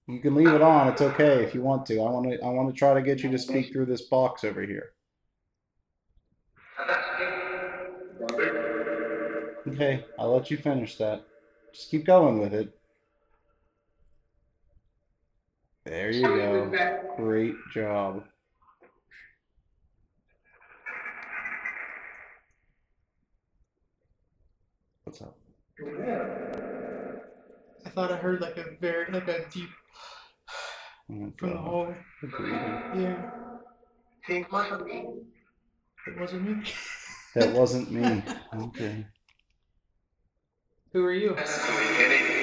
You can leave it on. It's okay if you want to. I want to try to get you to speak through this box over here. Okay, I'll let you finish that. Just keep going with it. There you go. Great job. What's up? I thought I heard like a deep Oh from the God. hallway. You're breathing. Yeah, it wasn't me. That wasn't me. Okay. Who are you?